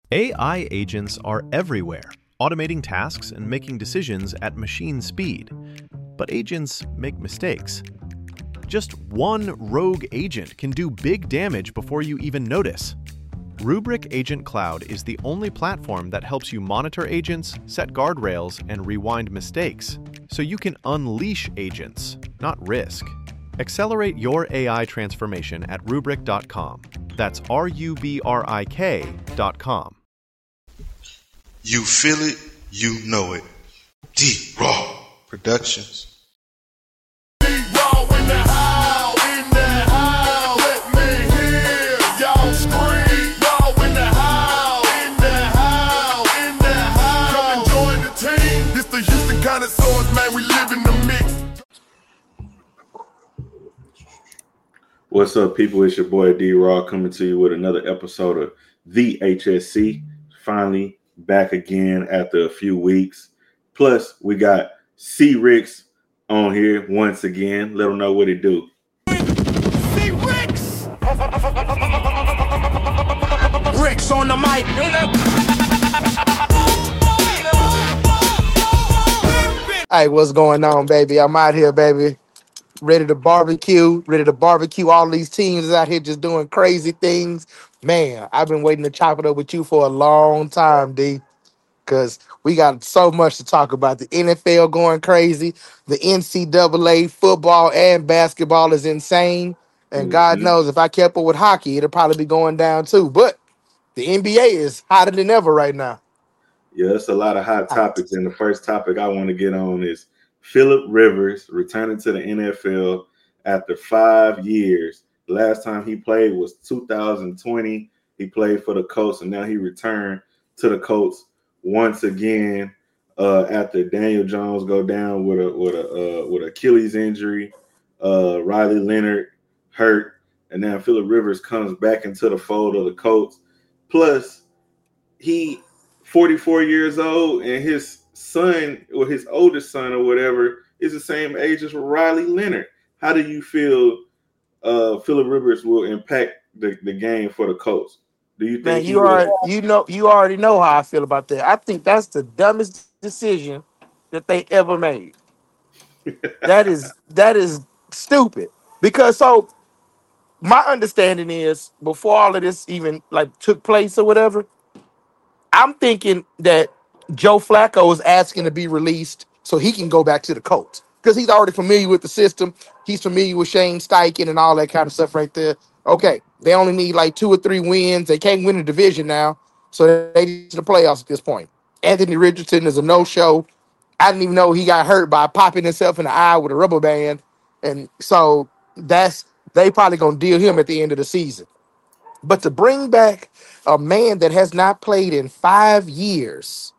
AI agents are everywhere, automating tasks and making decisions at machine speed. But agents make mistakes. Just one rogue agent can do big damage before you even notice. Rubrik Agent Cloud is the only platform that helps you monitor agents, set guardrails, and rewind mistakes, so you can unleash agents, not risk. Accelerate your AI transformation at Rubrik.com. That's RUBRIK.com. You feel it, you know it. D-Raw Productions. What's up, people? It's your boy D-Raw coming to you with another episode of The HSC. Finally back again after a few weeks. Plus, we got C-Rix on here once again. Let them know what it do. C-Rix! Rix on the mic. Hey, what's going on, baby? I'm out here, baby. Ready to barbecue all these teams out here just doing crazy things. Man, I've been waiting to chop it up with you for a long time, D, because we got so much to talk about. The NFL going crazy, the NCAA football and basketball is insane, and God knows if I kept up with hockey, it'll probably be going down too. But the NBA is hotter than ever right now. Yeah, it's a lot of hot topics, and the first topic I want to get on is Phillip Rivers returning to the NFL after 5 years. The last time he played was 2020. He played for the Colts, and now he returned to the Colts once again after Daniel Jones go down with a Achilles injury. Riley Leonard hurt, and now Phillip Rivers comes back into the fold of the Colts. Plus, he 44 years old, and his son or his oldest son or whatever is the same age as Riley Leonard. How do you feel Phillip Rivers will impact the game for the Colts? Do you think you already know how I feel about that. I think that's the dumbest decision that they ever made. that is stupid. Because so my understanding is before all of this even like took place or whatever, I'm thinking that Joe Flacco is asking to be released so he can go back to the Colts because he's already familiar with the system. He's familiar with Shane Steichen and all that kind of stuff right there. Okay, they only need like 2 or 3 wins. They can't win the division now, so they need the playoffs at this point. Anthony Richardson is a no-show. I didn't even know he got hurt by popping himself in the eye with a rubber band, and so they probably gonna deal him at the end of the season. But to bring back a man that has not played in 5 years,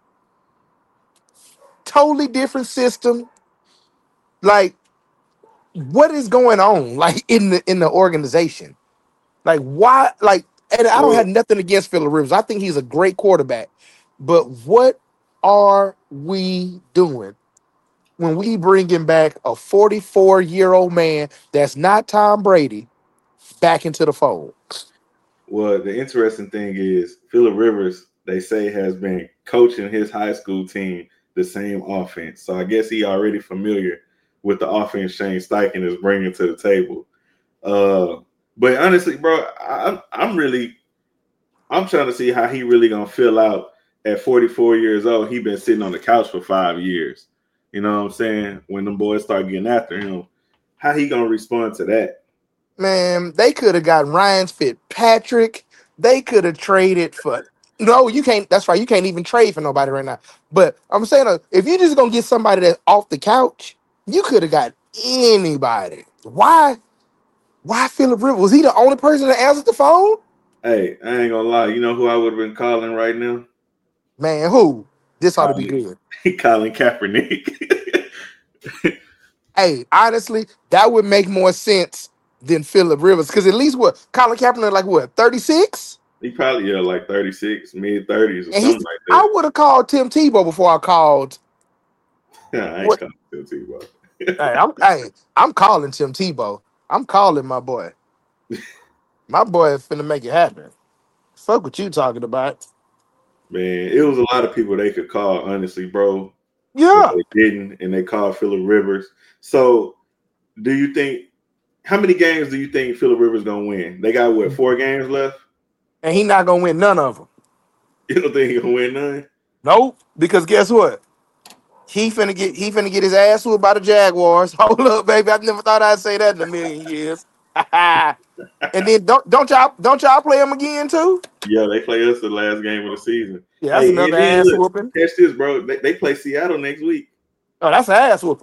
totally different system. Like, what is going on? Like in the organization? Like, why? Like, and I don't have nothing against Phillip Rivers. I think he's a great quarterback. But what are we doing when we bringing back a 44-year-old man that's not Tom Brady back into the fold? Well, the interesting thing is Phillip Rivers, they say, has been coaching his high school team the same offense. So I guess he already familiar with the offense Shane Steichen is bringing to the table. But honestly, bro, I'm trying to see how he really going to feel out at 44 years old. He been sitting on the couch for 5 years. You know what I'm saying? When them boys start getting after him, how he going to respond to that? Man, they could have got Ryan Fitzpatrick. They could have traded for. No, you can't. That's right. You can't even trade for nobody right now. But I'm saying, if you're just gonna get somebody that's off the couch, you could have got anybody. Why? Why Phillip Rivers? Was he the only person that answered the phone? Hey, I ain't gonna lie. You know who I would have been calling right now? Man, who? This ought to be good. Colin Kaepernick. Hey, honestly, that would make more sense than Phillip Rivers, because at least Colin Kaepernick, like what, 36? He probably like 36, mid-30s or something like that. I would have called Tim Tebow before I called. I ain't calling Tim Tebow. I'm calling Tim Tebow. I'm calling my boy. My boy is finna make it happen. Fuck what you talking about. Man, it was a lot of people they could call, honestly, bro, but Yeah. they didn't, and they called Phillip Rivers. So, do you think how many games do you think Phillip Rivers gonna win? They got what 4 games left? And he not gonna win none of them. You don't think he gonna win none? Nope. Because guess what? He finna get his ass whooped by the Jaguars. Hold up, baby. I never thought I'd say that in a million years. And then don't y'all play him again too? Yeah, they play us the last game of the season. Yeah, that's Hey, another and then ass look, whooping. catch this, bro. They play Seattle next week. Oh, that's an ass whooping.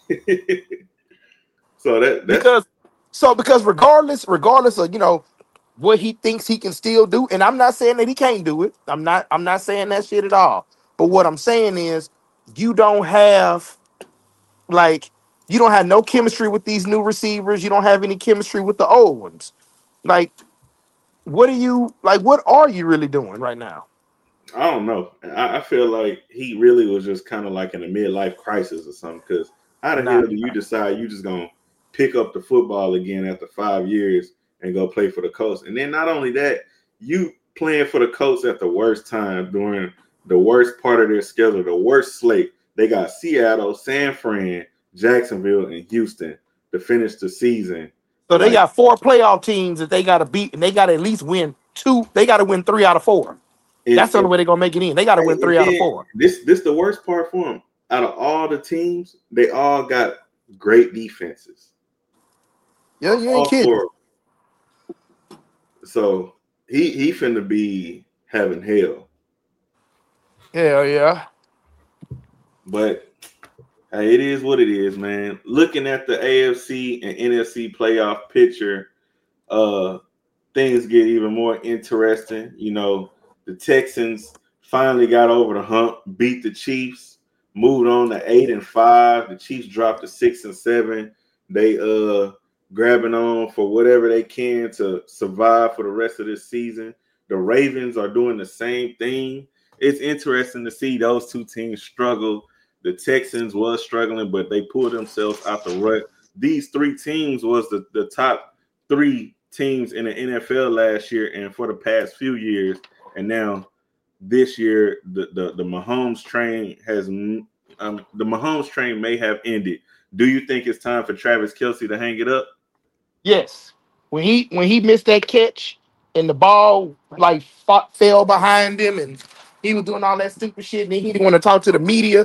So that's Because regardless of what he thinks he can still do, and I'm not saying that he can't do it. I'm not saying that shit at all. But what I'm saying is you don't have like you don't have no chemistry with these new receivers. You don't have any chemistry with the old ones. Like, what are you really doing right now? I don't know. I feel like he really was just kind of like in a midlife crisis or something. Because how the Nah. hell do you decide you just gonna pick up the football again after 5 years and go play for the Colts? And then not only that, you playing for the Colts at the worst time during the worst part of their schedule, the worst slate. They got Seattle, San Fran, Jacksonville, and Houston to finish the season. So they Like got 4 playoff teams that they got to beat, and they got to at least win 2. They got to win 3 out of 4. That's the only way they're gonna make it in. They got to win 3 out of 4. this the worst part for them. Out of all the teams, they all got great defenses. Yeah, you All ain't kidding. 4 of them. So he finna be having hell. Hell yeah. But hey, it is what it is, man. Looking at the AFC and NFC playoff picture, things get even more interesting. You know, the Texans finally got over the hump, beat the Chiefs, moved on to 8-5. The Chiefs dropped to 6-7. They grabbing on for whatever they can to survive for the rest of this season. The Ravens are doing the same thing. It's interesting to see those two teams struggle. The Texans was struggling, but they pulled themselves out the rut. These 3 teams was the top 3 teams in the NFL last year and for the past few years. And now this year, the Mahomes train the Mahomes train may have ended. Do you think it's time for Travis Kelce to hang it up? Yes. When he missed that catch and the ball fell behind him and he was doing all that stupid shit and then he didn't want to talk to the media.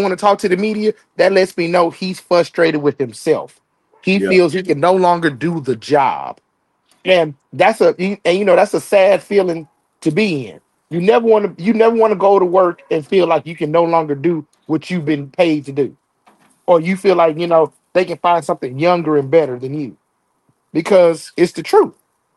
That lets me know he's frustrated with himself. He Yeah. feels he can no longer do the job. And that's a sad feeling to be in. You never want to go to work and feel like you can no longer do what you've been paid to do. Or you feel like, they can find something younger and better than you. Because it's the truth.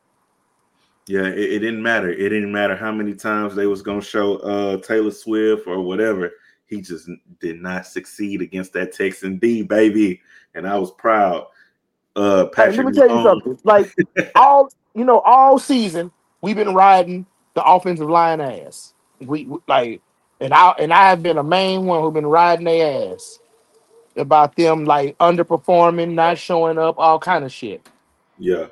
Yeah, it didn't matter. It didn't matter how many times they was gonna show Taylor Swift or whatever. He just did not succeed against that Texan D, baby. And I was proud. Hey, Patrick let me tell you Mahomes. something. All season we've been riding the offensive line ass. And I have been a main one who's been riding their ass about them underperforming, not showing up, all kind of shit. Yeah.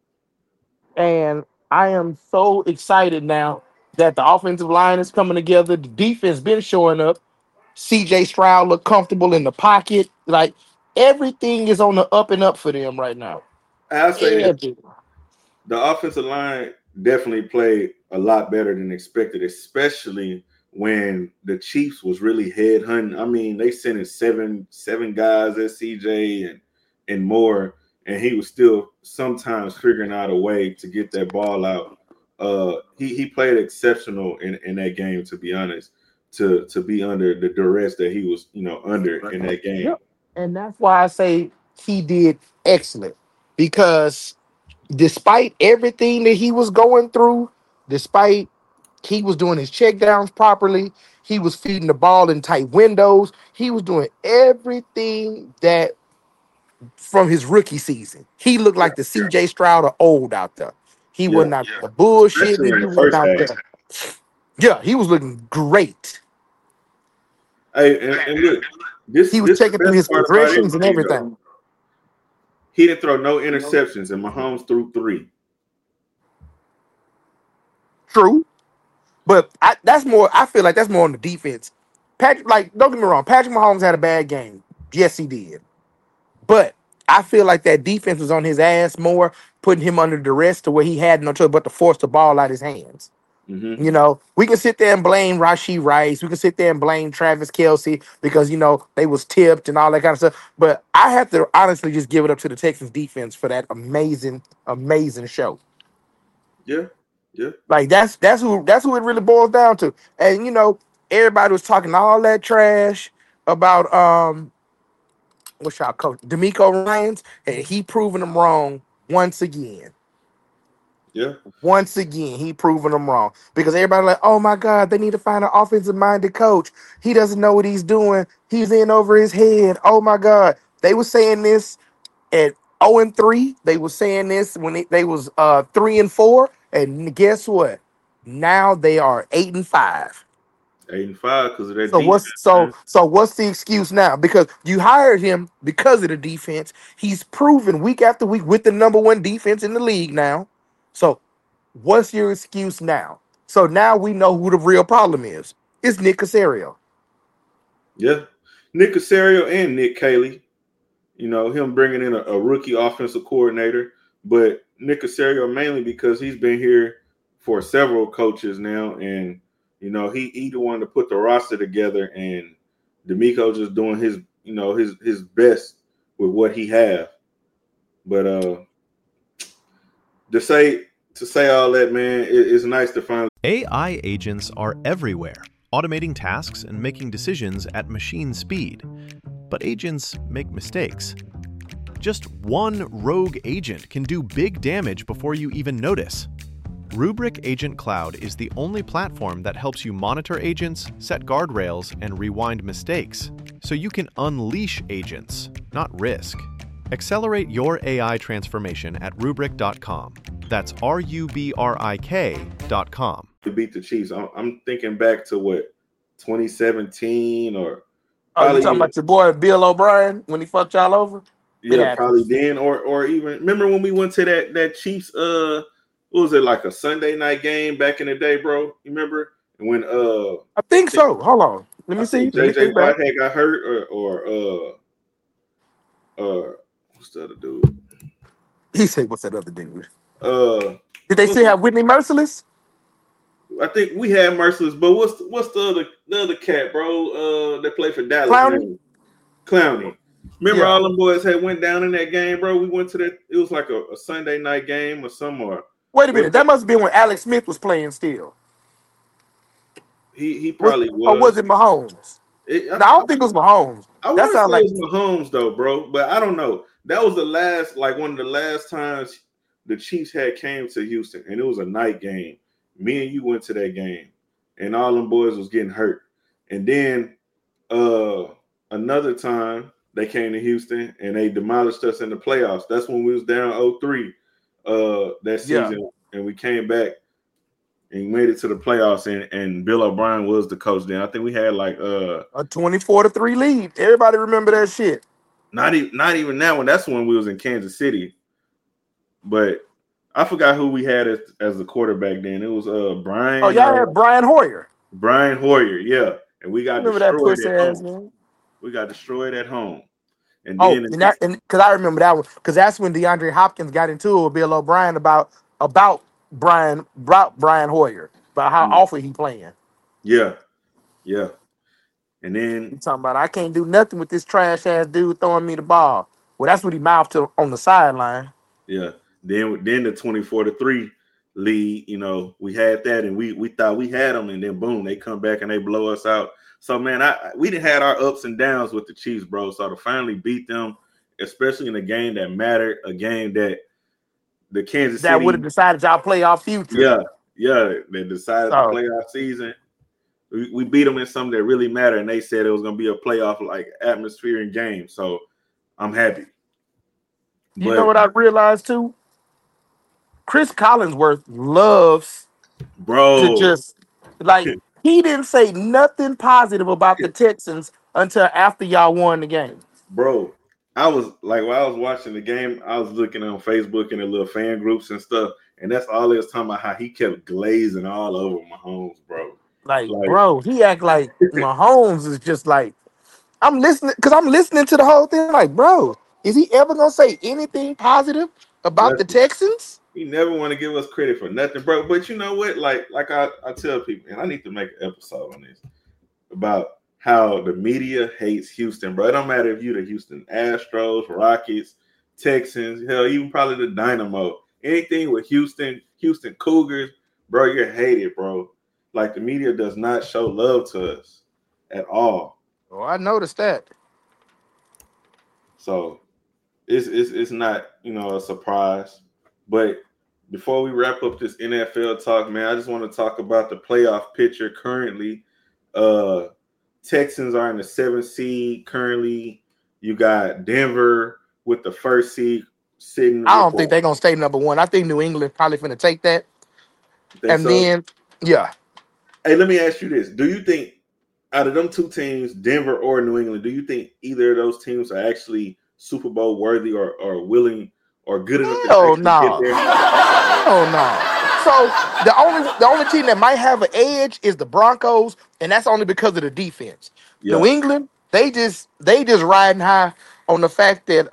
And I am so excited now that the offensive line is coming together. The defense been showing up. CJ Stroud look comfortable in the pocket. Like everything is on the up and up for them right now. I'll say this. Everything. The offensive line definitely played a lot better than expected, especially when the Chiefs was really headhunting. I mean, they sent in seven guys at CJ and more, and he was still sometimes figuring out a way to get that ball out. He played exceptional in that game, to be honest, to be under the duress that he was, under in that game. Yep. And that's why I say he did excellent, because despite everything that he was going through, despite he was doing his checkdowns properly, he was feeding the ball in tight windows, he was doing everything that from his rookie season. He looked like the CJ Stroud of old out there. He Yeah. wasn't out the bullshit. Especially in He the wasn't first out half. there. Yeah, he was looking great. Hey, and look, He was checking through his progressions and everything. He didn't throw no interceptions, and Mahomes threw 3. True. But that's more. I feel like that's more on the defense. Patrick, like, don't get me wrong, Patrick Mahomes had a bad game. Yes, he did. But I feel like that defense was on his ass more, putting him under duress to where he had no choice but to force the ball out his hands. Mm-hmm. You know, we can sit there and blame Rashee Rice. We can sit there and blame Travis Kelce because, you know, they was tipped and all that kind of stuff. But I have to honestly just give it up to the Texans defense for that amazing, amazing show. Yeah. Like that's who it really boils down to. And you know, everybody was talking all that trash about what's y'all coach D'Amico Ryans, and he proving them wrong once again. Yeah. Once again, he proving them wrong because everybody like, oh my God, they need to find an offensive minded coach. He doesn't know what he's doing. He's in over his head. Oh my God, they were saying this at 0-3. They were saying this when they was 3-4, and guess what? Now they are 8-5. 8-5 because of that So defense, man. what's the excuse now? Because you hired him because of the defense. He's proven week after week with the number one defense in the league now. So what's your excuse now? So now we know who the real problem is. It's Nick Caserio. Yeah. Nick Caserio and Nick Caley. You know, him bringing in a rookie offensive coordinator. But Nick Caserio mainly because he's been here for several coaches now. And, you know, he the one to put the roster together. And D'Amico just doing his, you know, his best with what he have. But to say all that, man, it's nice to finally. AI agents are everywhere, automating tasks and making decisions at machine speed. But agents make mistakes. Just one rogue agent can do big damage before you even notice. Rubrik Agent Cloud is the only platform that helps you monitor agents, set guardrails, and rewind mistakes, so you can unleash agents, not risk. Accelerate your AI transformation at Rubrik.com. That's RUBRIK.com. To beat the Chiefs. I'm thinking back to what, 2017 or Oh, you talking about your boy Bill O'Brien when he fucked y'all over? Yeah, probably then or even remember when we went to that Chiefs what was it, like a Sunday night game back in the day, bro? You remember? And when I think so. Hold on. Let me see. JJ Watt had got hurt or what's the other dude? He said, "What's that other dude?" Did they still have Whitney Merciless? I think we had Merciless, but what's the other cat, bro? That played for Dallas. Clowney. Remember all them boys had went down in that game, bro? We went to that. It was like a Sunday night game or somewhere. Wait a minute. That must have been when Alex Smith was playing still. He probably was. Or was it Mahomes? I don't think it was Mahomes. I want to say it was Mahomes though, bro. But I don't know. That was one of the last times the Chiefs had came to Houston, and it was a night game. Me and you went to that game, and all them boys was getting hurt. And then another time they came to Houston and they demolished us in the playoffs. That's when we was down 0-3 that season, and we came back and made it to the playoffs. And Bill O'Brien was the coach then. I think we had like a 24-3 lead. Everybody remember that shit. Not even that one. That's when we was in Kansas City. But I forgot who we had as the quarterback then. It was Brian. Oh, y'all had Brian Hoyer. Brian Hoyer, yeah. And we got destroyed at home. Man. We got destroyed at home. And then because I remember that one, because that's when DeAndre Hopkins got into it with Bill O'Brien about Brian Hoyer, about how awful he playing. Yeah. And then you talking about I can't do nothing with this trash ass dude throwing me the ball. Well, that's what he mouthed to on the sideline. Yeah. Then the 24-3 lead, you know, we had that, and we thought we had them, and then boom, they come back and they blow us out. So man, we didn't had our ups and downs with the Chiefs, bro. So to finally beat them, especially in a game that mattered, a game that the Kansas City would have decided y'all playoff future. Yeah, they decided the playoff season. We beat them in something that really mattered, and they said it was going to be a playoff like atmosphere and game. So I'm happy. You know what I realized too? Chris Collinsworth loves to just like he didn't say nothing positive about the Texans until after y'all won the game. Bro, I was like, while I was watching the game, I was looking on Facebook and the little fan groups and stuff, And that's all they was talking about, how he kept glazing all over Mahomes, bro. Like, Like, bro, he act like Mahomes is just like, I'm listening to the whole thing. Like, bro, is he ever gonna say anything positive about the nothing. Texans? He never want to give us credit for nothing, bro. But you know what? Like I tell people, and I need to make an episode on this about how the media hates Houston, bro. It don't matter if you the Houston Astros, Rockets, Texans, hell, even probably the Dynamo. Anything with Houston Cougars, bro, you're hated, bro. Like, the media does not show love to us at all. Oh, I noticed that. So it's not, a surprise. But before we wrap up this NFL talk, man, I just want to talk about the playoff picture currently. Texans are in the 7th seed currently. You got Denver with the 1st seed sitting. I don't think they're gonna stay number one. I think New England probably finna take that. And then, yeah. Hey, let me ask you this. Do you think out of them two teams, Denver or New England, do you think either of those teams are actually Super Bowl worthy or willing or good enough to Hell actually no. get there? Hell no. So the only team that might have an edge is the Broncos, and that's only because of the defense. Yeah. New England, they just riding high on the fact that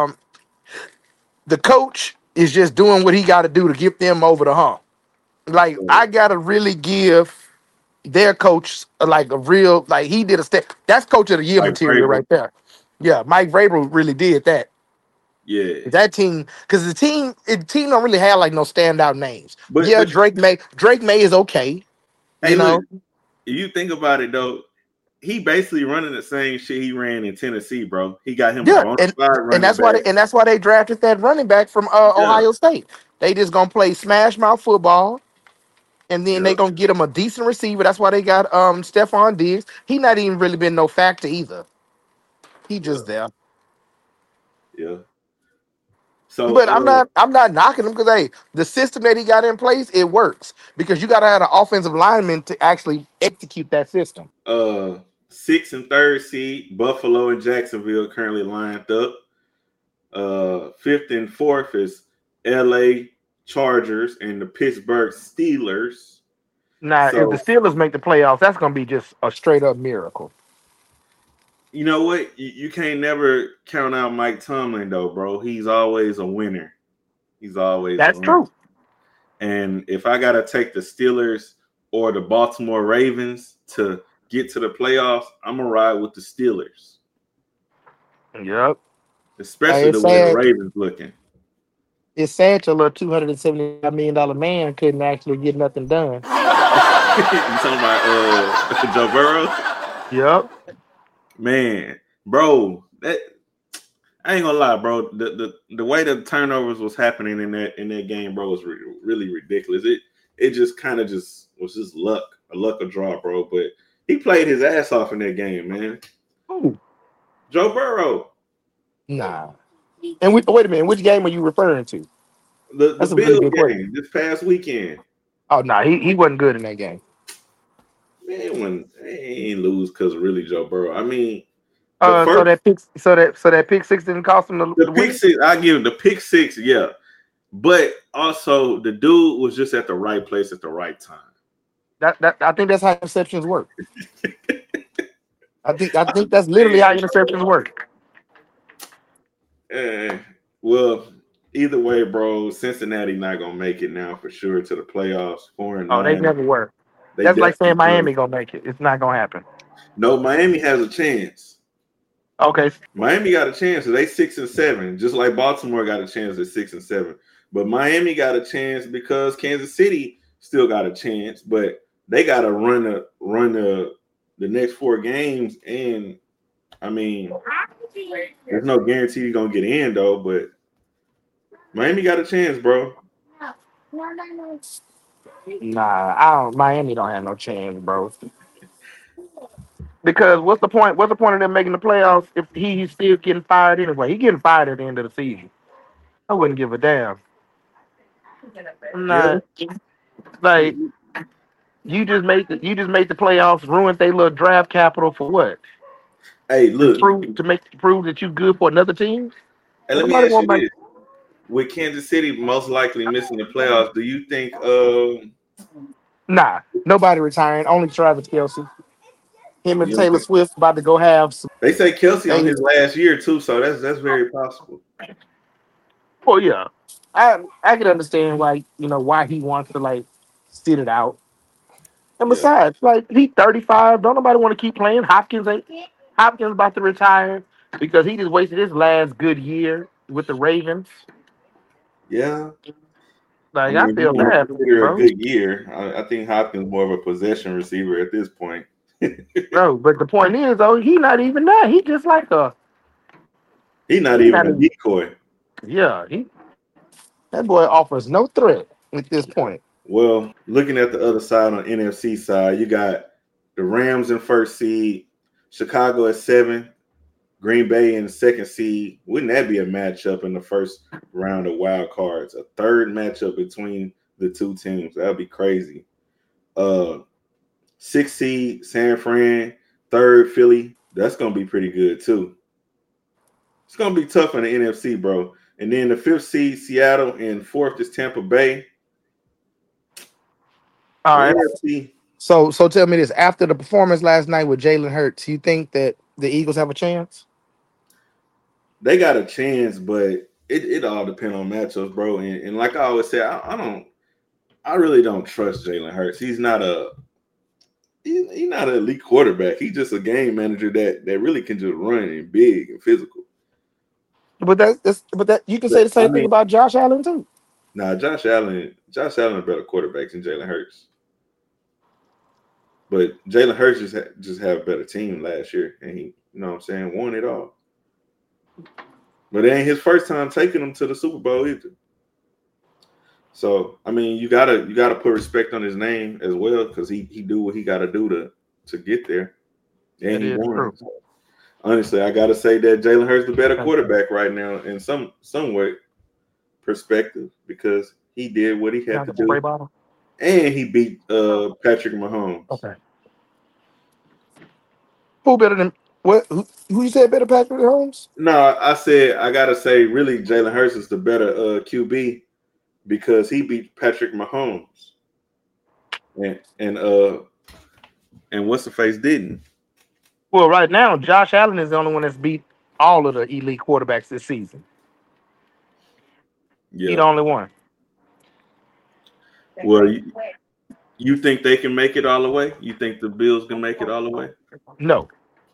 the coach is just doing what he got to do to get them over the hump. Like, I gotta really give their coach like a real, like, he did a step. That's coach of the year material right there. Yeah, Mike Vrabel really did that. Yeah, that team, because the team don't really have like no standout names. But Drake May is okay. Hey, look, if you think about it though, he basically running the same shit he ran in Tennessee, bro. He got him a bona fide running back. And that's why they drafted that running back from Ohio State. They just gonna play smash mouth football, and then they gonna get him a decent receiver. That's why they got Stephon Diggs. He not even really been no factor either. He just there. Yeah. So, but I'm not knocking him, because hey, the system that he got in place, it works, because you gotta have an offensive lineman to actually execute that system. 6th and 3rd seed, Buffalo and Jacksonville currently lined up. 5th and 4th is LA Chargers and the Pittsburgh Steelers. Now, if the Steelers make the playoffs, that's gonna be just a straight up miracle. You know what? You can't never count out Mike Tomlin, though, bro. He's always a winner. That's true. And if I gotta take the Steelers or the Baltimore Ravens to get to the playoffs, I'm gonna ride with the Steelers. Yep. Especially the way the Ravens looking. It's sad your little $275 million man couldn't actually get nothing done. You talking about Joe Burrow? Yep. Man, bro, that I ain't gonna lie, bro. The way the turnovers was happening in that game, bro, was really ridiculous. It just kind of was just luck, a luck of draw, bro. But he played his ass off in that game, man. Who? Joe Burrow. Nah. And wait a minute, which game are you referring to? The Bills game this past weekend. Oh no, he wasn't good in that game. Man, when they ain't lose because of really Joe Burrow. I mean, so that pick six didn't cost him the pick six. I give him the pick six, yeah. But also the dude was just at the right place at the right time. I think that's how interceptions work. I think that's literally how interceptions work. Well, either way, bro, Cincinnati not gonna make it now for sure to the playoffs. 4-9. Oh, they never were. That's like saying Miami gonna make it. It's not gonna happen. No, Miami has a chance. Okay. Miami got a chance. So they 6-7, just like Baltimore got a chance at 6-7. But Miami got a chance because Kansas City still got a chance, but they got to run the next 4 games. And I mean, there's no guarantee you're gonna get in though. But Miami got a chance, bro. Nah, Miami don't have no chance, bro. Because what's the point? What's the point of them making the playoffs if he's still getting fired anyway? He getting fired at the end of the season. I wouldn't give a damn. Nah, like you just made the playoffs, ruined their little draft capital for what? Hey, look, prove that you good for another team. Hey, let me ask you this. with Kansas City most likely missing the playoffs, do you think? Nah, nobody retiring. Only Travis Kelce. Him and You don't Taylor think? Swift about to go have some. They say Kelsey on They, his last year too, so that's very possible. well, yeah, I can understand why he wants to like sit it out. And Yeah, besides, like he's 35. Don't nobody want to keep playing. Hopkins about to retire because he just wasted his last good year with the Ravens. yeah. I Like I mean, if you feel want to bad for him, consider a bro. good year, I think Hopkins more of a possession receiver at this point. Bro, but the point is, though, he not even that. He just like a He's not he even not a even. decoy. Yeah, he that boy offers no threat at this point. Well, looking at the other side on NFC side, you got the Rams in first seed, Chicago at 7, Green Bay in second seed. Wouldn't that be a matchup in the first round of wild cards? A third matchup between the two teams. That'd be crazy. 6th seed, San Fran, third Philly. That's gonna be pretty good too. It's gonna be tough in the NFC, bro. And then the 5th seed, Seattle, and 4th is Tampa Bay. All The right. NFC, So tell me this: after the performance last night with Jalen Hurts, you think that the Eagles have a chance? they got a chance, but it all depends on matchups, bro. And like I always say, I really don't trust Jalen Hurts. He's not not an elite quarterback. He's just a game manager that really can just run and big and physical. But that you can But say the I same thing mean, about Josh Allen too. nah, Josh Allen a better quarterback than Jalen Hurts. But Jalen Hurts just had a better team last year, and he, you know what I'm saying, won it all. But it ain't his first time taking them to the Super Bowl either. So I mean, you gotta put respect on his name as well, because he do what he gotta do to get there, and That he is won. true. Honestly, I gotta say that Jalen Hurts the better quarterback right now in some way perspective, because he did what he had Not to the spray do, bottle. and he beat Patrick Mahomes. Okay. Who better than what? Who you said better, Patrick Holmes? No, I said I gotta say really Jalen Hurts is the better QB because he beat Patrick Mahomes, and what's the face didn't. Well, right now, Josh Allen is the only one that's beat all of the elite quarterbacks this season. He the Yeah. only one. Well, you think they can make it all the way? You think the Bills can make it all the way? No,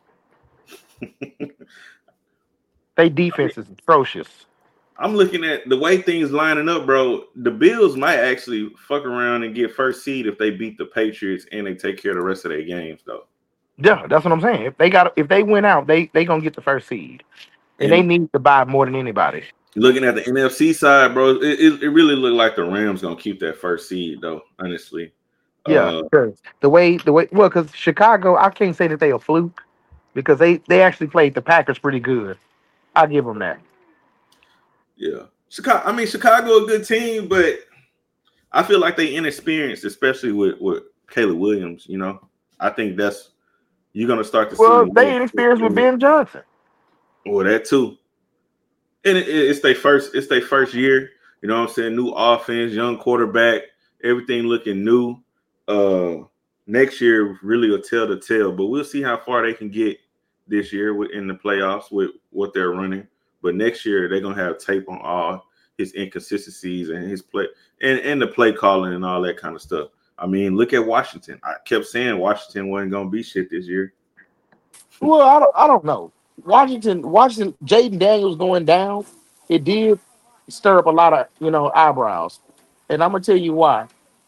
they defense is atrocious. I'm looking at the way things lining up, bro. The Bills might actually fuck around and get first seed if they beat the Patriots and they take care of the rest of their games, though. Yeah, that's what I'm saying. If they win out, they gonna get the first seed, and they And need to buy more than anybody. looking at the NFC side, bro, it really looked like the Rams gonna keep that first seed, though. Honestly, Yeah, uh, 'cause because Chicago, I can't say that they a fluke because they actually played the Packers pretty good. I give them that. yeah, Chicago. I mean, Chicago a good team, but I feel like they inexperienced, especially with Caleb Williams. You know, I think that's you're gonna start to Well, see. they inexperienced with Ben Johnson. Well, that too. And it's their first year. You know what I'm saying? New offense, young quarterback, everything looking new. Next year really will tell the tale, but we'll see how far they can get this year in the playoffs with what they're running. But next year they're gonna have tape on all his inconsistencies and his play and the play calling and all that kind of stuff. I mean, look at Washington. I kept saying Washington wasn't gonna be shit this year. Well, I don't know. Washington, Jaden Daniels going down, it did stir up a lot of eyebrows, and I'm gonna tell you why.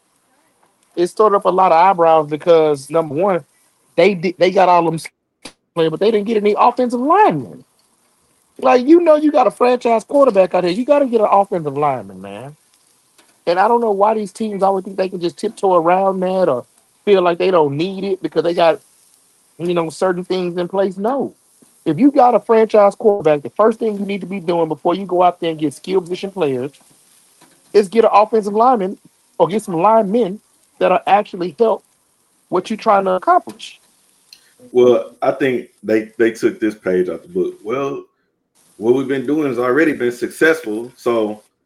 It stirred up a lot of eyebrows because number one, they got all them players, but they didn't get any offensive linemen. Like you got a franchise quarterback out here, you got to get an offensive lineman, man. And I don't know why these teams always think they can just tiptoe around that or feel like they don't need it because they got certain things in place. No. If you got a franchise quarterback, the first thing you need to be doing before you go out there and get skill position players is get an offensive lineman or get some linemen that'll actually help what you're trying to accomplish. Well, I think they took this page out the book. Well, what we've been doing has already been successful, so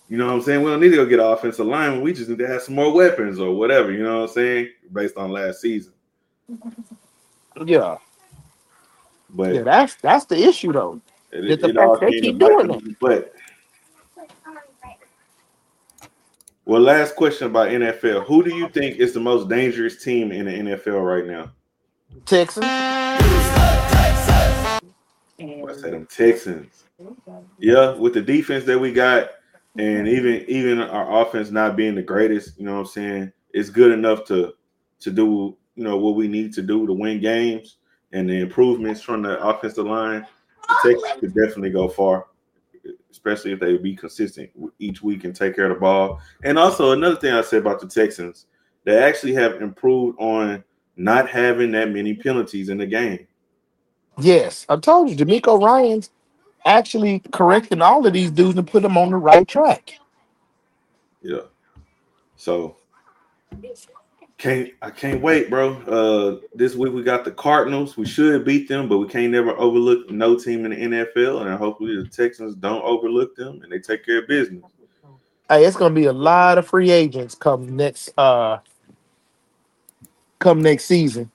You know what I'm saying? We don't need to go get an offensive lineman. We just need to have some more weapons or whatever. You know what I'm saying? Based on last season, Yeah, yeah. but That's the issue though. That the it fact all they came to keep bite doing them that. in the butt. Well, last question about NFL: who do you think is the most dangerous team in the NFL right now? Texans. I said them Texans. Yeah, with the defense that we got, and even our offense not being the greatest, you know what I'm saying? It's good enough to do what we need to do to win games, and the improvements from the offensive line. The Texans could definitely go far, especially if they be consistent each week and take care of the ball. And also another thing I said about the Texans, they actually have improved on not having that many penalties in the game. Yes, I told you, D'Amico Ryan's actually correcting all of these dudes and put them on the right track. Yeah. So I can't wait, bro. This week we got the Cardinals. We should beat them, but we can't never overlook no team in the NFL. And hopefully the Texans don't overlook them and they take care of business. Hey, it's gonna be a lot of free agents come next season.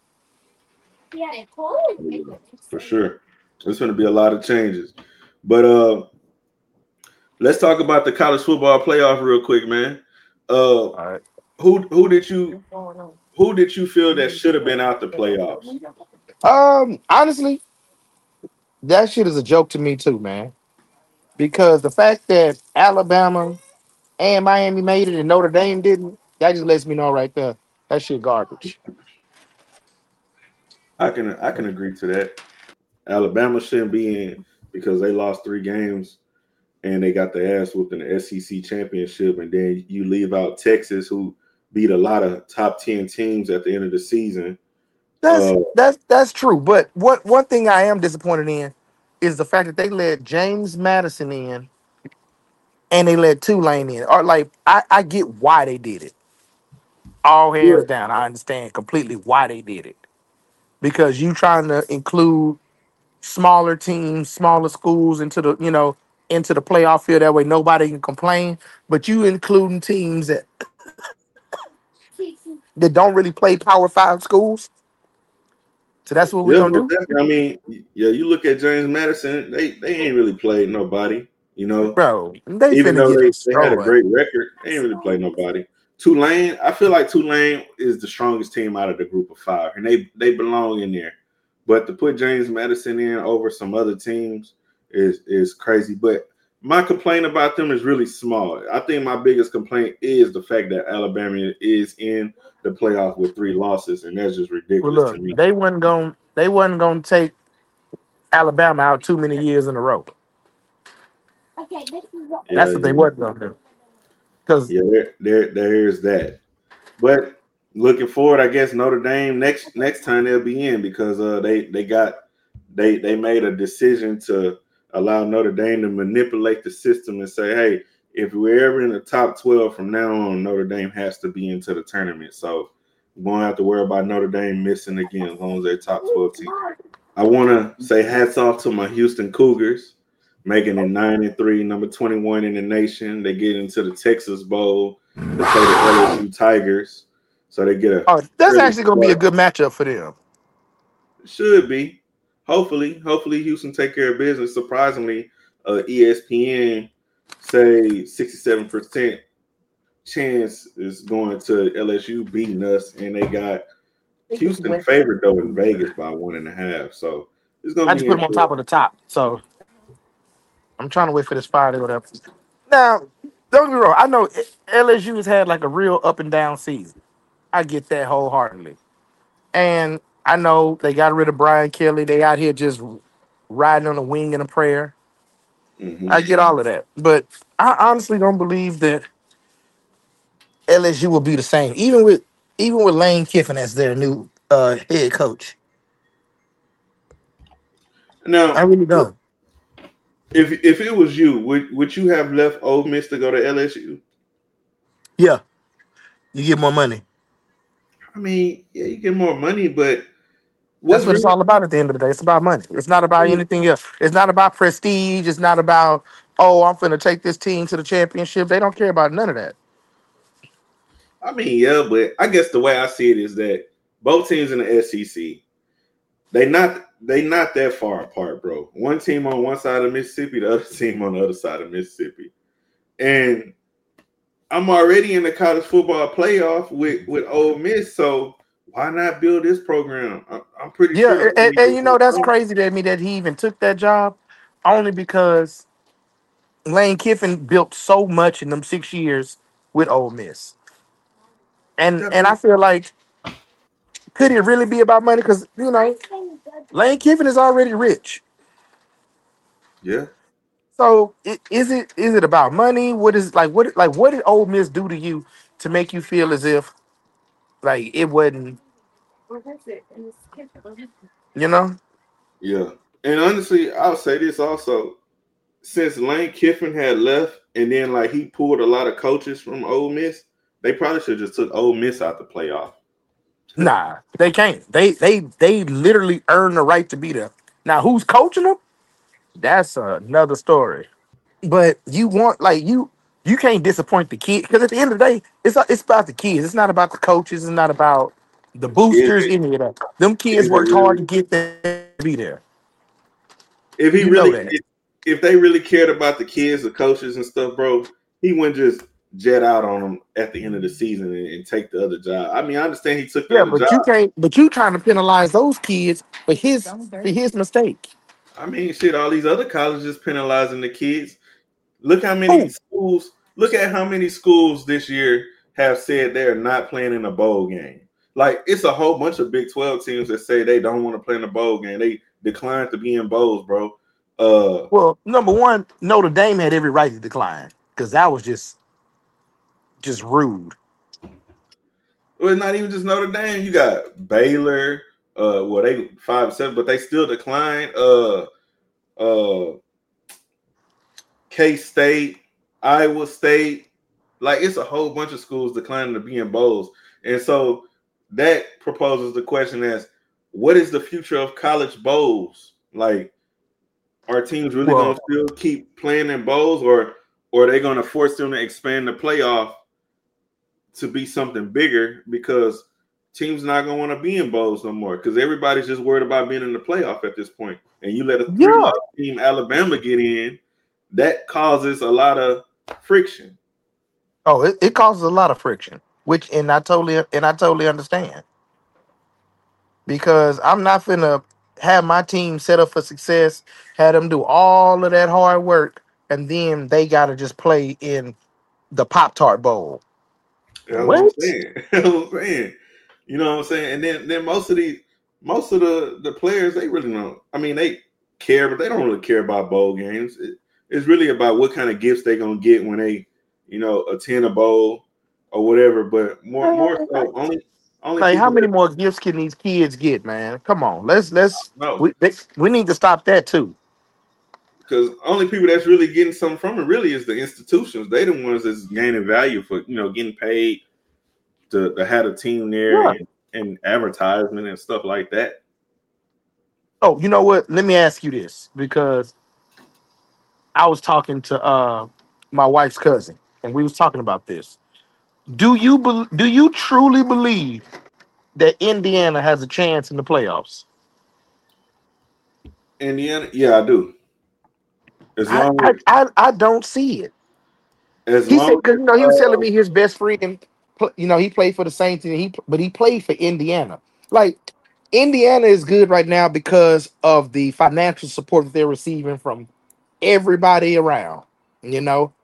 For sure. There's going to be a lot of changes. But let's talk about the college football playoff real quick, man. All right. Who did you feel that should have been out the playoffs? Honestly, that shit is a joke to me too, man. Because the fact that Alabama and Miami made it and Notre Dame didn't, that just lets me know right there that shit garbage. I can agree to that. Alabama shouldn't be in because they lost 3 games and they got their ass whooped in the SEC championship, and then you leave out Texas, who beat a lot of top 10 teams at the end of the season. That's true. But one thing I am disappointed in is the fact that they let James Madison in and they let Tulane in. Or like I get why they did it. All Yeah, hands down. I understand completely why they did it. Because you trying to include smaller teams, smaller schools into the playoff field. That way nobody can complain. But you including teams that don't really play Power 5 schools. So that's what we're yeah, gonna most do, definitely. I mean, yeah, you look at James Madison, they ain't really played nobody, bro. They even finna though get they had a destroyed. great record, they ain't really played nobody. Tulane, I feel like Tulane is the strongest team out of the group of 5, and they belong in there. But to put James Madison in over some other teams is crazy. But my complaint about them is really small. I think my biggest complaint is the fact that Alabama is in the playoff with 3 losses, and that's just Well, ridiculous to look, me. they wasn't gonna take Alabama out too many years in a row. Yeah, That's what they yeah, wasn't gonna do. Because yeah. There's that. But looking forward, I guess Notre Dame next time they'll be in because they made a decision to allow Notre Dame to manipulate the system and say, hey, if we're ever in the top 12 from now on, Notre Dame has to be into the tournament. So we won't have to worry about Notre Dame missing again as long as they're top 12 team. I want to say hats off to my Houston Cougars, making it 9-3, number 21 in the nation. They get into the Texas Bowl to play the LSU Tigers, so they get a that's early actually gonna be a start. good matchup for them. Should be. Hopefully Houston take care of business. Surprisingly, ESPN say 67% chance is going to LSU beating us, and they got Houston favored though in Vegas by 1.5. So it's gonna I be just put them on top interesting. of the top. So I'm trying to wait for this fire to go up. Now, don't get me wrong. I know LSU has had like a real up and down season. I get that wholeheartedly. And I know they got rid of Brian Kelly. They out here just riding on a wing and a prayer. Mm-hmm. I get all of that. But I honestly don't believe that LSU will be the same. Even with Lane Kiffin as their new head coach. I Now, really don't. if it was you, would you have left Ole Miss to go to LSU? Yeah. You get more money. I mean, yeah, you get more money, but That's what's what it's really all about at the end of the day. It's about money. It's not I about mean, anything else. It's not about prestige. It's not about oh, I'm finna take this team to the championship. They don't care about none of that. I mean, yeah, but I guess the way I see it is that both teams in the SEC, they not that far apart, bro. One team on one side of Mississippi, the other team on the other side of Mississippi. And I'm already in the college football playoff with Ole Miss, so why not build this program? I'm pretty Yeah, sure. and you know that's crazy to me that he even took that job, only because Lane Kiffin built so much in them 6 years with Ole Miss, and I feel like could it really be about money? Because Lane Kiffin is already rich. Yeah, So is it about money? What is what did Ole Miss do to you to make you feel as if like it wasn't you know? yeah. And honestly, I'll say this also. Since Lane Kiffin had left, and then like he pulled a lot of coaches from Ole Miss, they probably should have just took Ole Miss out the playoff. Nah, they can't. They literally earn the right to be there. Now who's coaching them? That's another story. But you want you can't disappoint the kid because at the end of the day, it's about the kids. It's not about the coaches. It's not about the If boosters. it, Any of that. Them if kids it worked hard really, to get there to be there. if he You know really, that. if they really cared about the kids, the coaches and stuff, bro, he wouldn't just jet out on them at the end of the season and take the other job. I mean, I understand he took the Yeah, other but job. you can't. But you trying to penalize those kids for his mistake. I mean, shit, all these other colleges penalizing the kids. Look how many Who? schools. Look at how many schools this year have said they're not playing in a bowl game. Like it's a whole bunch of Big 12 teams that say they don't want to play in a bowl game. They declined to be in bowls, bro. Well, number one, Notre Dame had every right to decline because that was just rude. Well, it's not even just Notre Dame. You got Baylor. Well, they 5-7, but they still declined. Uh, K State, Iowa State. Like it's a whole bunch of schools declining to be in bowls, and so that proposes the question as, what is the future of college bowls? Like, are teams really going Well, to still keep playing in bowls, or are they going to force them to expand the playoff to be something bigger because teams not going to want to be in bowls no more because everybody's just worried about being in the playoff at this point. And you let a yeah. 3-loss team Alabama get in, that causes a lot of friction. Oh, it causes a lot of friction, which and I totally understand because I'm not finna have my team set up for success, have them do all of that hard work, and then they gotta just play in the Pop Tart Bowl. That's what I'm What? saying. That's what I'm saying. You know what I'm saying? And then most of the players, they really don't. I mean, they care, but they don't really care about bowl games. It's really about what kind of gifts they're gonna get when they, attend a bowl or whatever. But more so, only Like, how people many that more gifts can these kids get, man? Come on, let's know, we need to stop that too. because only people that's really getting something from it really is the institutions. They the ones that's gaining value for getting paid to have a team there Yeah. and advertisement and stuff like that. Oh, you know what? Let me ask you this because I was talking to my wife's cousin, and we was talking about this. Do you truly believe that Indiana has a chance in the playoffs? Indiana, yeah, I do. As I long I I, I don't see it. as He said long because as he was telling me his best friend, he played for the Saints and but he played for Indiana. Like Indiana is good right now because of the financial support that they're receiving from everybody around. You know,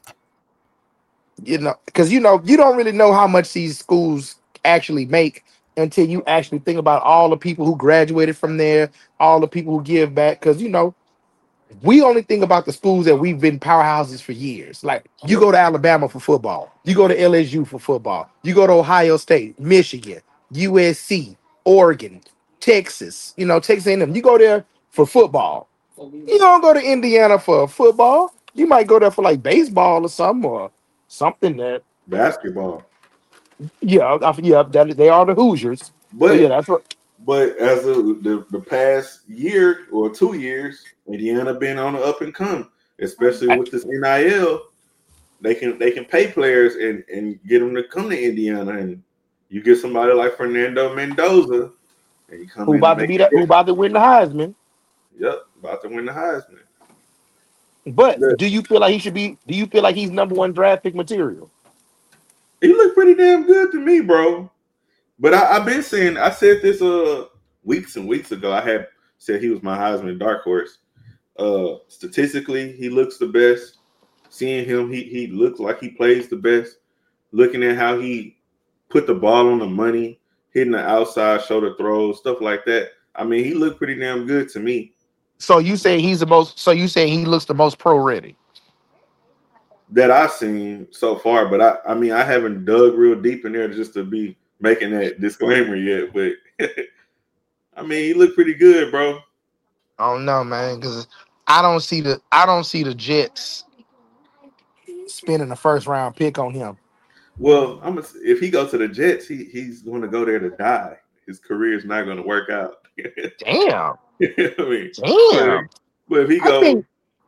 because you don't really know how much these schools actually make until you actually think about all the people who graduated from there, all the people who give back. Because we only think about the schools that we've been powerhouses for years. Like you yep, go to Alabama for football, you go to LSU for football, you go to Ohio State, Michigan, USC, Oregon, Texas. Texas A&M. You go there for football. You don't go to Indiana for football. You might go there for like baseball or something or something that. basketball, Yeah, they are the Hoosiers. So yeah, but that's what. as of the past year or 2 years, Indiana been on the up and come. especially with this NIL. They can pay players and get them to come to Indiana, and you get somebody like Fernando Mendoza, and you come Who in and about to make be a that? Who difference. about to win the Heisman? Yep, about to win the Heisman. But Look, do you feel like he should be? Do you feel like he's number one draft pick material? he looked pretty damn good to me, bro. But I've been saying, I said this weeks and weeks ago. I had said he was my Heisman dark horse. Statistically, he looks the best. Seeing him, he looks like he plays the best. Looking at how he put the ball on the money, hitting the outside shoulder throws, stuff like that. I mean, he looked pretty damn good to me. So you say he's the most? So you say he looks the most pro ready? That I've seen so far, but I mean, I haven't dug real deep in there just to be making that disclaimer yet. But I mean, he looked pretty good, bro. I don't know, man, because I don't see the Jets spending a first round pick on him. Well, if he goes to the Jets, he's going to go there to die. His career is not going to work out. Damn, I mean, but, damn. but if he I goes, think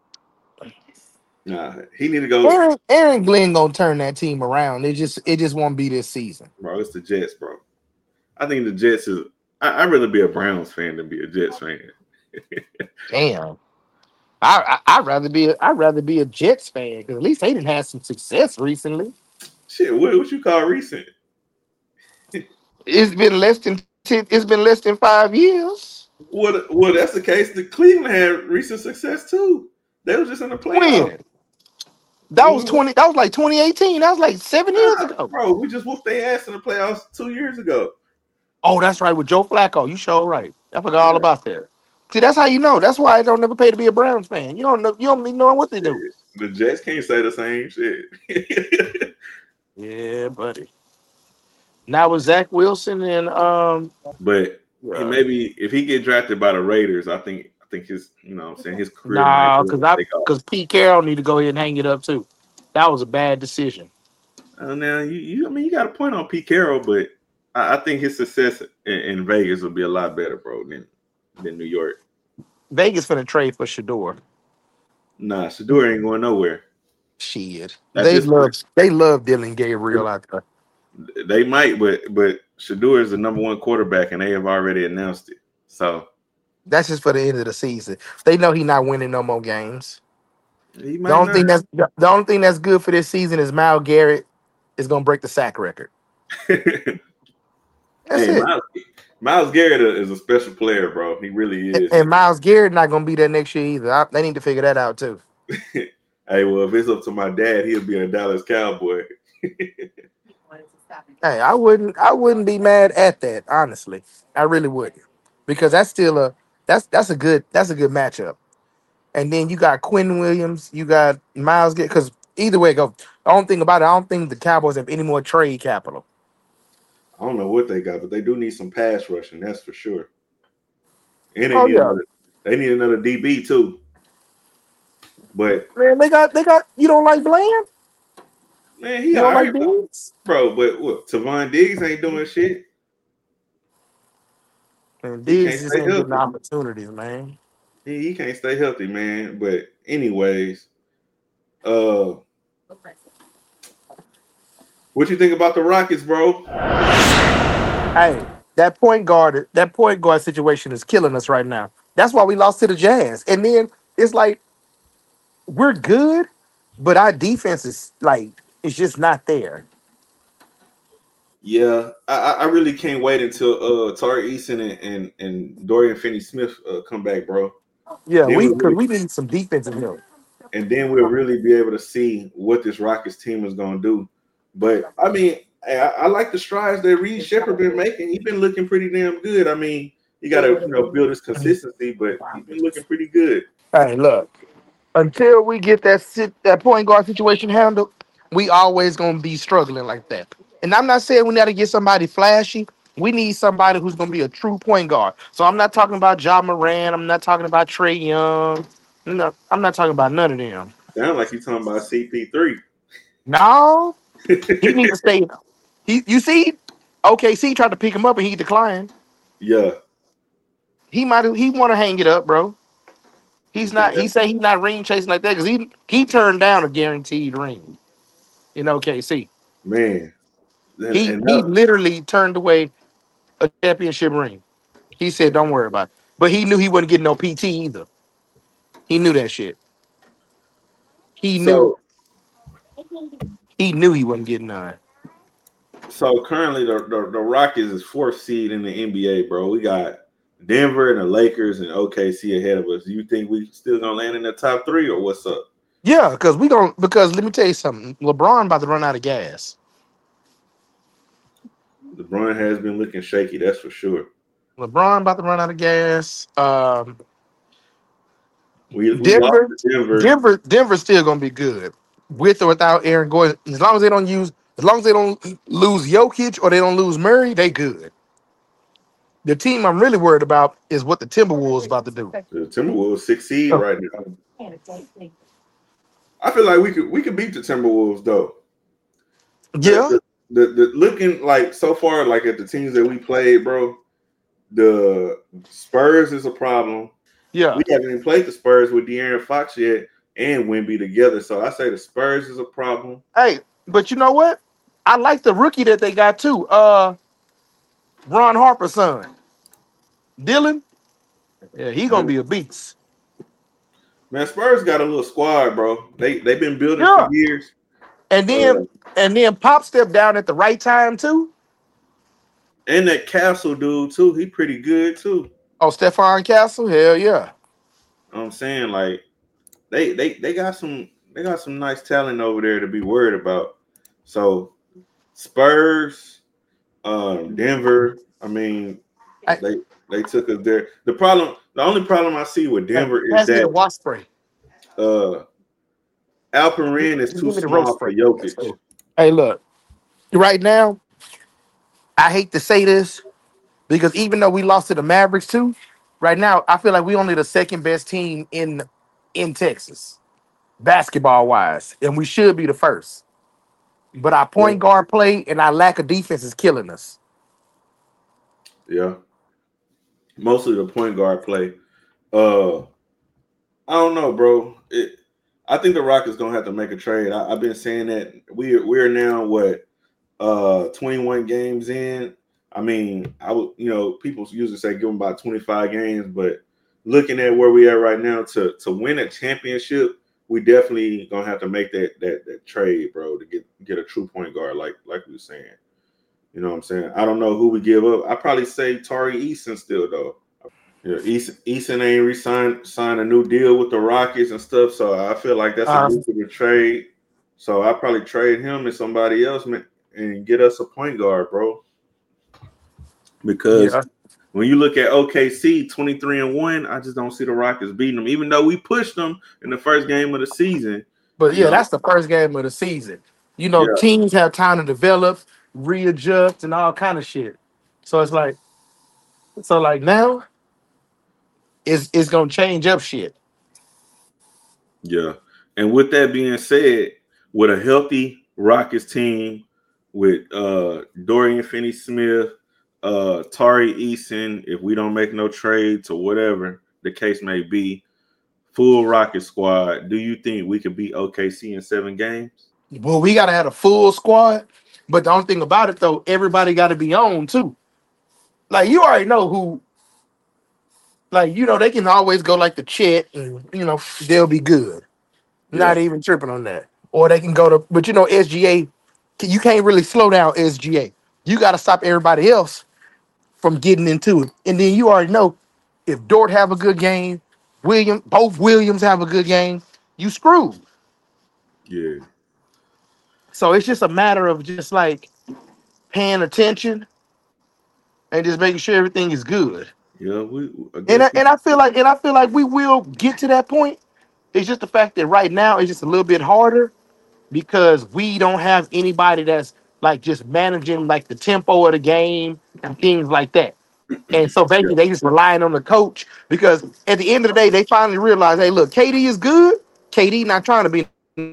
nah, he need to go. Aaron Glenn gonna turn that team around. It just won't be this season. Bro, it's the Jets, bro. I think the Jets is. I'd rather be a Browns fan than be a Jets fan. Damn. I'd rather be a Jets fan because at least they didn't have some success recently. Shit, what you call recent? It's been less than 10, it's been less than 5 years. Well, that's the case. The Cleveland had recent success too. They was just in the playoffs. When? That was 20. That was like 2018. That was like 7 years ago. Bro, we just whooped their ass in the playoffs 2 years ago. Oh, that's right, with Joe Flacco. You sure right. I forgot all about that. See, that's how you know. That's why I don't never pay to be a Browns fan. You don't know. You don't be knowing what they do. The Jets can't say the same shit. Yeah, buddy. Now with Zach Wilson and But maybe if he get drafted by the Raiders, I think his what I'm saying his career nah, might take off. because Pete Carroll need to go ahead and hang it up too. That was a bad decision. Now you got a point on Pete Carroll, but I think his success in Vegas will be a lot better, bro, than New York. Vegas finna trade for Shador. Nah, Shador ain't going nowhere. Shit. That's They love Dylan Gabriel out there. They might, but Shador is the number one quarterback, and they have already announced it. So That's just for the end of the season. They know he's not winning no more games. he The might only not. thing that's good for this season is Myles Garrett is gonna break the sack record. That's Hey, it. Myles Garrett is a special player, bro. He really is. And Myles Garrett not gonna be there next year either. They need to figure that out too. Hey, well, if it's up to my dad, he'll be a Dallas Cowboy. Hey, I wouldn't be mad at that, honestly. I really wouldn't. Because that's still that's a good matchup. And then you got Quinn Williams, you got Myles Garrett, because either way it go. The only thing about it, I don't think the Cowboys have any more trade capital. I don't know what they got, but they do need some pass rushing, that's for sure. And they need another DB too. But Man, they got you don't like Bland? man, You he don't all like right, bro. Diggs? Bro, but what? Tavon Diggs ain't doing shit. And He Diggs can't just stay ain't getting healthy. opportunities, man. He can't stay healthy, man. But anyways, what you think about the Rockets, bro? Hey, that point guard situation is killing us right now. That's why we lost to the Jazz. And then it's like we're good, but our defense is like it's just not there. Yeah, I really can't wait until Tari Eason and Dorian Finney-Smith come back, bro. Yeah, Then we need some defensive help. and then we'll really be able to see what this Rockets team is going to do. But I mean, I like the strides that Reed Shepherd been making. He's been looking pretty damn good. I mean, you got to build his consistency, but he's been looking pretty good. Hey, look, until we get that point guard situation handled, we always gonna be struggling like that. And I'm not saying we got to get somebody flashy. We need somebody who's gonna be a true point guard. So I'm not talking about Ja Moran. I'm not talking about Trey Young. No, I'm not talking about none of them. Sound like you talking about CP3. No, he needs to stay. You see, OKC tried to pick him up and he declined. Yeah. He want to hang it up, bro. He's not. He said he's not ring chasing like that because he turned down a guaranteed ring in OKC. Man, He and he that, literally turned away a championship ring. He said, "Don't worry about it." But he knew he wasn't getting no PT either. He knew that shit. He knew so he knew he wasn't getting none. so currently the Rockets is 4th seed in the NBA, bro. We got Denver and the Lakers and OKC ahead of us. Do you think we still gonna land in the top 3 or what's up? Yeah, because because let me tell you something. LeBron about to run out of gas. LeBron has been looking shaky, that's for sure. LeBron about to run out of gas. We lost to Denver. Denver's still gonna be good with or without Aaron Gordon. As long as they don't lose Jokic or they don't lose Murray, they good. The team I'm really worried about is what the Timberwolves about to do. The Timberwolves 6th seed right now. I feel like we could beat the Timberwolves though. Yeah, The looking like so far, like at the teams that we played, bro. The Spurs is a problem. yeah. We haven't even played the Spurs with De'Aaron Fox yet and Wemby together. So I say the Spurs is a problem. Hey, but you know what? I like the rookie that they got too. Ron Harper's son, Dylan. Yeah, he gonna be a beast. Man, Spurs got a little squad, bro. They've been building Yeah. for years. And then Pop stepped down at the right time too. And that Castle dude too, he pretty good too. Oh, Stephon Castle, hell yeah. You know what I'm saying, like they got some nice talent over there to be worried about. So Spurs, Denver. I mean, they took us there. The only problem I see with Denver is the that wasp spray. Alperen is too small for Jokic. Hey, look, right now, I hate to say this because even though we lost to the Mavericks too, right now I feel like we only the second best team in Texas, basketball wise, and we should be the first. But our point guard play and our lack of defense is killing us. Yeah, mostly the point guard play. I don't know, bro. I think the Rockets gonna have to make a trade. I've been saying that we're now 21 games in. I mean, I would, people usually say give them about 25 games, but looking at where we are right now to win a championship, we definitely gonna have to make that trade, bro, to get a true point guard, like we were saying. You know what I'm saying? I don't know who we give up. I probably say Tari Eason still though. Yeah, Eason ain't signed a new deal with the Rockets and stuff, so I feel like that's a lucrative trade. So I probably trade him and somebody else and get us a point guard, bro. Because when you look at OKC 23-1, I just don't see the Rockets beating them, even though we pushed them in the first game of the season. But yeah, that's the first game of the season. Teams have time to develop, readjust, and all kind of shit. So it's like, now it's gonna change up shit. Yeah. And with that being said, with a healthy Rockets team with Dorian Finney-Smith, Tari Eason, if we don't make no trades or whatever the case may be, full Rocket squad, do you think we could beat OKC in 7 games? Well, we gotta have a full squad, but the only thing about it though, everybody gotta be on too. Like you already know who. Like they can always go like the Chet, and they'll be good. Not even tripping on that. Or they can go to, but SGA, you can't really slow down SGA. You got to stop everybody else from getting into it. And then you already know if Dort have a good game, both Williams have a good game, you screwed. Yeah. So it's just a matter of just like paying attention and just making sure everything is good. Yeah, I feel like we will get to that point. It's just the fact that right now it's just a little bit harder because we don't have anybody that's like just managing like the tempo of the game and things like that. And so basically they just relying on the coach because at the end of the day, they finally realize, hey, look, KD is good. KD not trying to be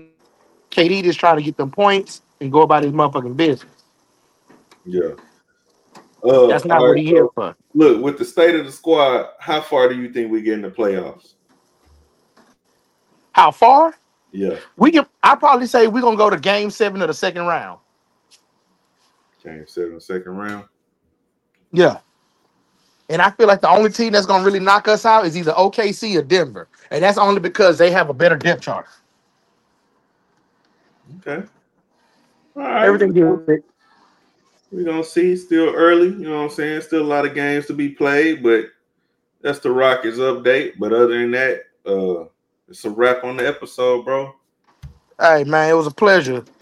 KD just trying to get them points and go about his motherfucking business. Yeah. That's not what he here for. Look, with the state of the squad, how far do you think we get in the playoffs? How far? Yeah. I probably say we're gonna go to game 7 of the second round. Game 7, second round. Yeah. And I feel like the only team that's gonna really knock us out is either OKC or Denver. And that's only because they have a better depth chart. Okay. All right. Everything good. We're gonna see. Still early, you know what I'm saying? Still a lot of games to be played, but that's the Rockets update. But other than that, it's a wrap on the episode, bro. Hey man, it was a pleasure.